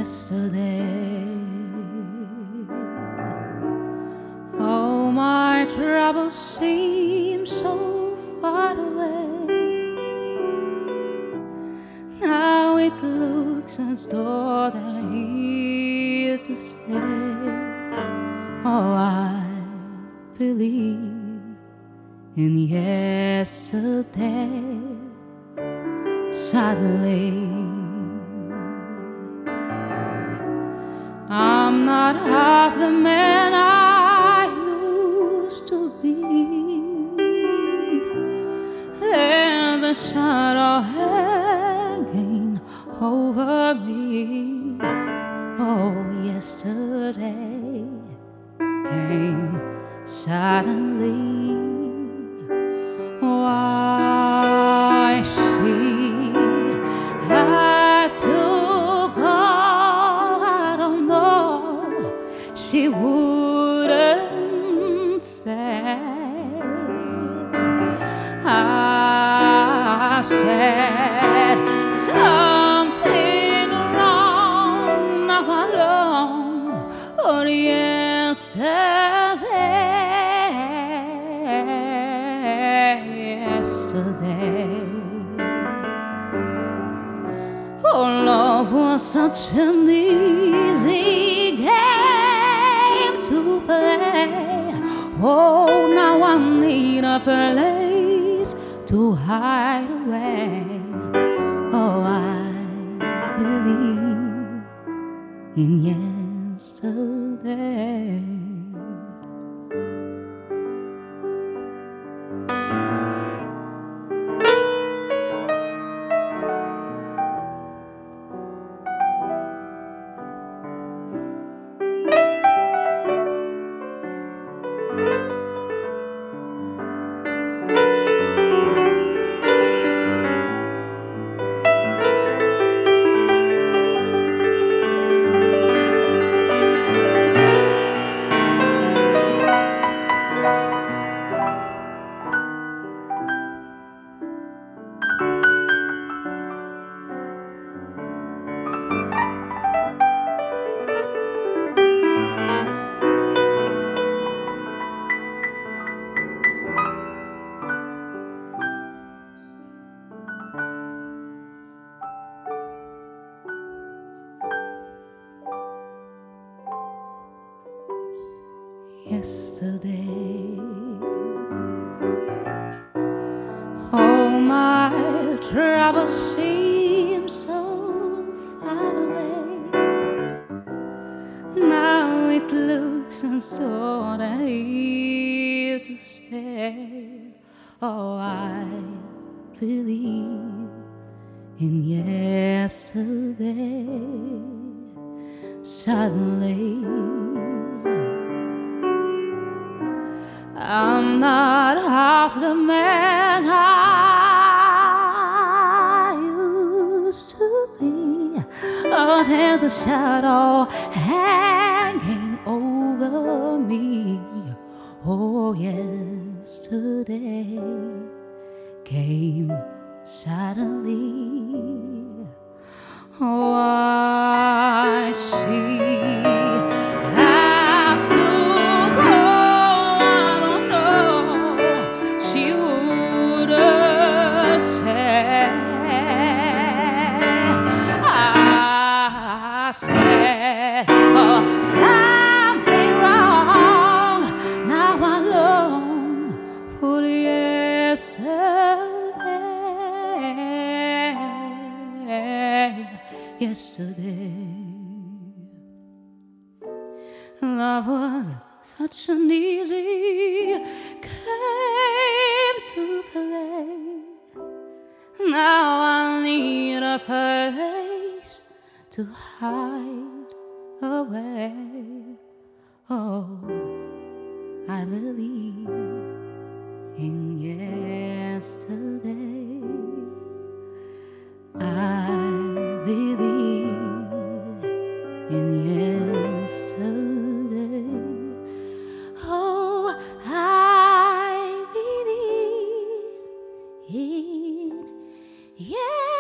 yesterday. Oh, my troubles seem so far away. Now it looks as though they're here to stay. Oh, I believe in yesterday. Suddenly, I'm not half the man I used to be. There's a shadow hanging over me. Oh, yesterday came suddenly. Oh, I see had to go. I don't know. She wouldn't say. I said something wrong. Now I long for yesterday. Oh, love was such an easy game to play. Oh, now I need a place to hide away. Oh, I believe in yesterday. Yesterday, oh, my troubles seem so far away. Now it looks as though they're here to stay. Oh, I believe in yesterday. Suddenly, I'm not half the man I used to be. Oh, there's a shadow hanging over me. Oh, yesterday came suddenly. Oh, I see. I said, oh, something wrong. Now I long for yesterday. Love was such an easy game to play. Now I need a place to hide away. Oh, I believe in yesterday. I believe in yesterday. Oh, I believe in yesterday.